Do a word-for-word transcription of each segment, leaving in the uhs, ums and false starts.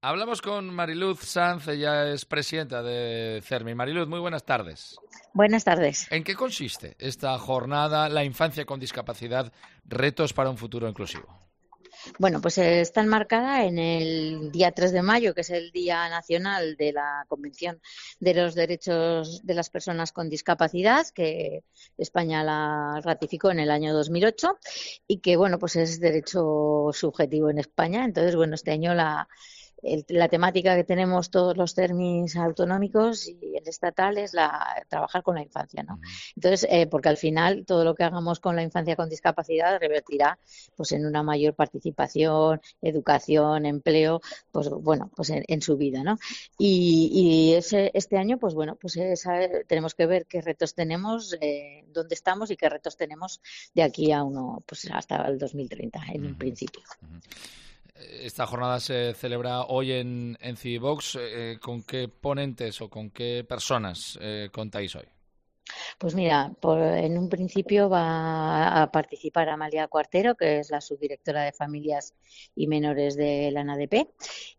Hablamos con Mariluz Sanz, ella es presidenta de CERMI. Mariluz, muy buenas tardes. Buenas tardes. ¿En qué consiste esta jornada, la infancia con discapacidad, retos para un futuro inclusivo? Bueno, pues eh, está enmarcada en el día tres de mayo, que es el Día Nacional de la Convención de los Derechos de las Personas con Discapacidad, que España la ratificó en el año dos mil ocho y que, bueno, pues es derecho subjetivo en España. Entonces, bueno, este año la el, la temática que tenemos todos los CERMIs autonómicos y el estatal es la trabajar con la infancia, ¿no? Uh-huh. Entonces, eh, porque al final todo lo que hagamos con la infancia con discapacidad revertirá pues en una mayor participación, educación, empleo, pues bueno, pues en, en su vida, ¿no? Y, y ese, este año, pues bueno, pues esa, tenemos que ver qué retos tenemos, eh, dónde estamos y qué retos tenemos de aquí a uno, pues hasta el dos mil treinta, en Uh-huh. un principio. Uh-huh. Esta jornada se celebra hoy en, en Civivox. Eh, ¿Con qué ponentes o con qué personas eh, contáis hoy? Pues mira, por, en un principio va a participar Amalia Cuartero, que es la subdirectora de Familias y Menores de la N A D P,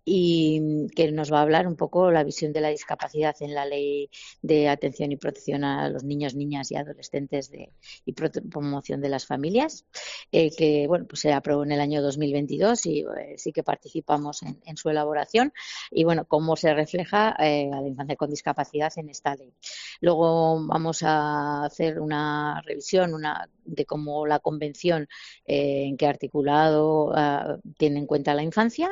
y que nos va a hablar un poco la visión de la discapacidad en la Ley de Atención y Protección a los Niños, Niñas y Adolescentes de, y Promoción de las Familias, eh, que bueno, pues se aprobó en el año dos mil veintidós y eh, sí que participamos en, en su elaboración y bueno, cómo se refleja eh, a la infancia con discapacidad en esta ley. Luego vamos a hacer una revisión una, de cómo la Convención, eh, en qué articulado uh, tiene en cuenta la infancia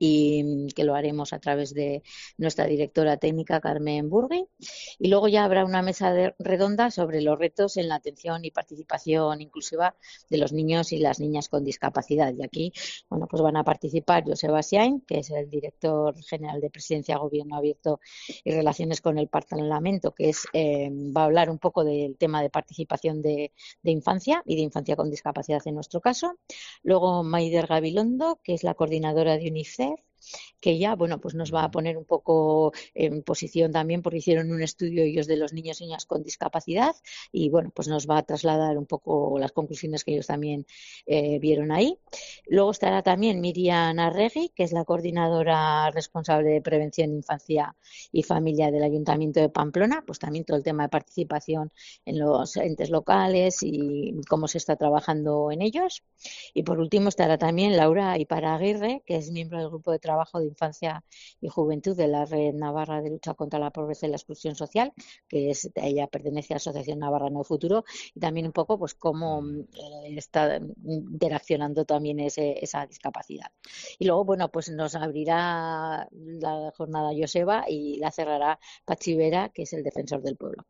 y que lo haremos a través de nuestra directora técnica Carmen Burgui. Y luego ya habrá una mesa de, redonda sobre los retos en la atención y participación inclusiva de los niños y las niñas con discapacidad. Y aquí, bueno, pues van a participar Joseba Siain, que es el director general de Presidencia, Gobierno Abierto y Relaciones con el Parlamento, que es, eh, va a hablar un poco del tema de participación de, de infancia y de infancia con discapacidad en nuestro caso. Luego Maider Gabilondo, que es la coordinadora de UNICEF, que ya, bueno, pues nos va a poner un poco en posición también porque hicieron un estudio ellos de los niños y niñas con discapacidad y, bueno, pues nos va a trasladar un poco las conclusiones que ellos también eh, vieron ahí. Luego estará también Miriam Arregui, que es la coordinadora responsable de Prevención, Infancia y Familia del Ayuntamiento de Pamplona, pues también todo el tema de participación en los entes locales y cómo se está trabajando en ellos. Y por último estará también Laura Iparaguirre, que es miembro del Grupo de Trabajo de Infancia y Juventud de la Red Navarra de Lucha contra la Pobreza y la Exclusión Social, que es, ella pertenece a la Asociación Navarra No Futuro, y también un poco pues cómo eh, está interaccionando también ese, esa discapacidad. Y luego, bueno, pues nos abrirá la jornada Joseba y la cerrará Pachi Vera, que es el defensor del pueblo.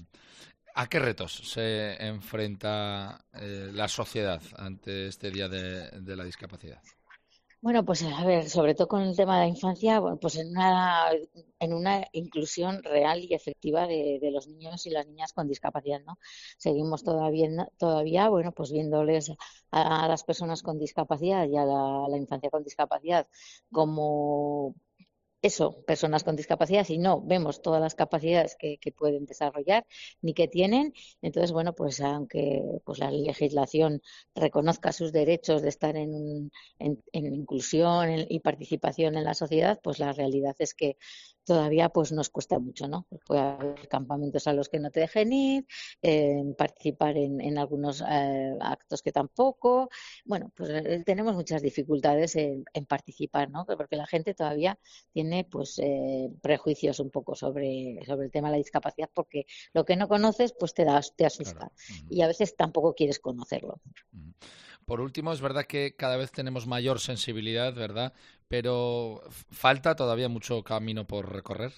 ¿A qué retos se enfrenta eh, la sociedad ante este Día de, de la Discapacidad? Bueno, pues a ver, sobre todo con el tema de la infancia, bueno, pues en una, en una inclusión real y efectiva de, de los niños y las niñas con discapacidad, ¿no? Seguimos todavía, todavía bueno, pues viéndoles a, a las personas con discapacidad y a la, a la infancia con discapacidad como eso, personas con discapacidad, y no vemos todas las capacidades que, que pueden desarrollar ni que tienen. Entonces, bueno, pues aunque pues la legislación reconozca sus derechos de estar en, en, en inclusión en, y participación en la sociedad, pues la realidad es que todavía pues nos cuesta mucho, ¿no? Puede haber campamentos a los que no te dejen ir, eh, participar en, en algunos eh, actos que tampoco. Bueno, pues eh, tenemos muchas dificultades en, en participar, ¿no? Porque la gente todavía tiene pues eh, prejuicios un poco sobre, sobre el tema de la discapacidad porque lo que no conoces pues te, da, te Claro. asusta Uh-huh. y a veces tampoco quieres conocerlo. Uh-huh. Por último, es verdad que cada vez tenemos mayor sensibilidad, ¿verdad? Pero falta todavía mucho camino por recorrer.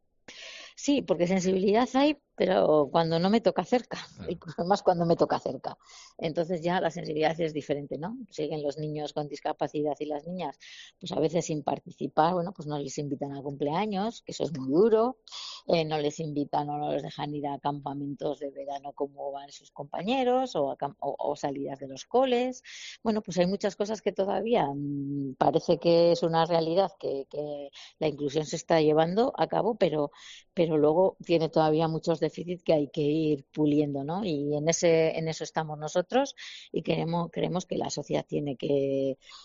Sí, porque sensibilidad hay, pero cuando no me toca cerca, Claro. y más cuando me toca cerca. Entonces ya la sensibilidad es diferente, ¿no? Siguen los niños con discapacidad y las niñas, pues a veces sin participar, bueno, pues no les invitan a cumpleaños, que eso es muy duro, eh, no les invitan o no les dejan ir a campamentos de verano como van sus compañeros o, a, o, o salidas de los coles. Bueno, pues hay muchas cosas que todavía mmm, parece que es una realidad que, que la inclusión se está llevando a cabo, pero pero luego tiene todavía muchos déficits que hay que ir puliendo, ¿no? Y en ese en eso estamos nosotros y queremos creemos que la sociedad tiene que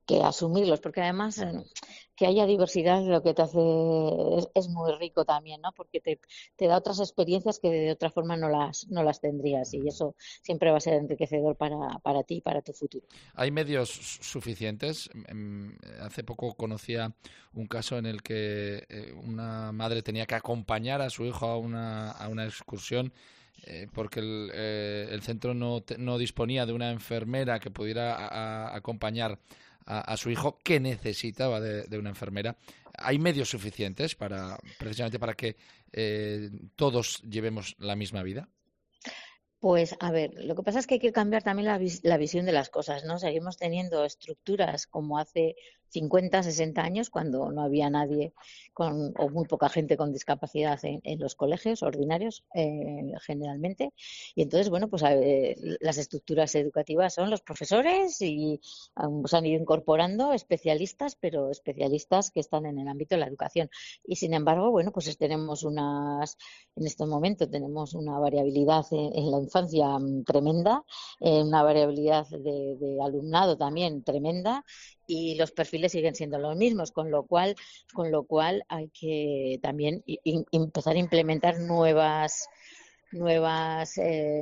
que asumirlos, porque además eh, que haya diversidad lo que te hace es, es muy rico también, ¿no? Porque te, te da otras experiencias que de otra forma no las, no las tendrías y eso siempre va a ser enriquecedor para, para ti y para tu futuro. ¿Hay medios suficientes? Em, Hace poco conocía un caso en el que eh, una madre tenía que acompañar a su hijo a una, a una excursión eh, porque el, eh, el centro no, te- no disponía de una enfermera que pudiera a- a- acompañar a, a su hijo que necesitaba de, de una enfermera. ¿Hay medios suficientes para precisamente para que eh, todos llevemos la misma vida? Pues a ver, lo que pasa es que hay que cambiar también la, vis- la visión de las cosas, ¿no? Seguimos teniendo estructuras como hace cincuenta, sesenta años, cuando no había nadie con, o muy poca gente con discapacidad en, en los colegios ordinarios, eh, generalmente. Y entonces, bueno, pues a ver, las estructuras educativas son los profesores y um, se han ido incorporando especialistas, pero especialistas que están en el ámbito de la educación. Y sin embargo, bueno, pues tenemos unas en este momento tenemos una variabilidad en, en la infancia mm, tremenda, eh, una variabilidad de, de alumnado también tremenda y los perfiles siguen siendo los mismos, con lo cual, con lo cual hay que también i- i- empezar a implementar nuevas nuevas eh,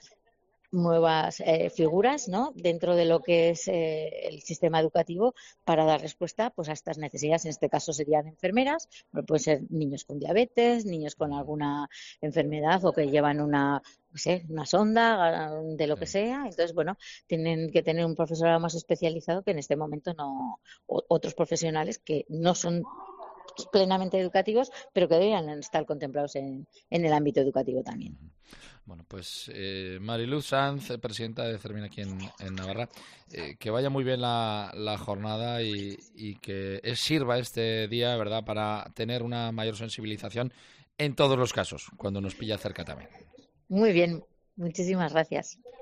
nuevas eh, figuras, ¿no? Dentro de lo que es eh, el sistema educativo para dar respuesta pues a estas necesidades. En este caso serían enfermeras, pero pueden ser niños con diabetes, niños con alguna enfermedad o que llevan una, no sé, una sonda de lo que Sí. sea. Entonces, bueno, tienen que tener un profesorado más especializado que en este momento no, o, otros profesionales que no son plenamente educativos, pero que deberían estar contemplados en, en el ámbito educativo también. Bueno, pues eh, Mariluz Sanz, eh, presidenta de Cermin aquí en, en Navarra, eh, que vaya muy bien la, la jornada y, y que es- sirva este día, ¿verdad?, para tener una mayor sensibilización en todos los casos, cuando nos pilla cerca también. Muy bien, muchísimas gracias.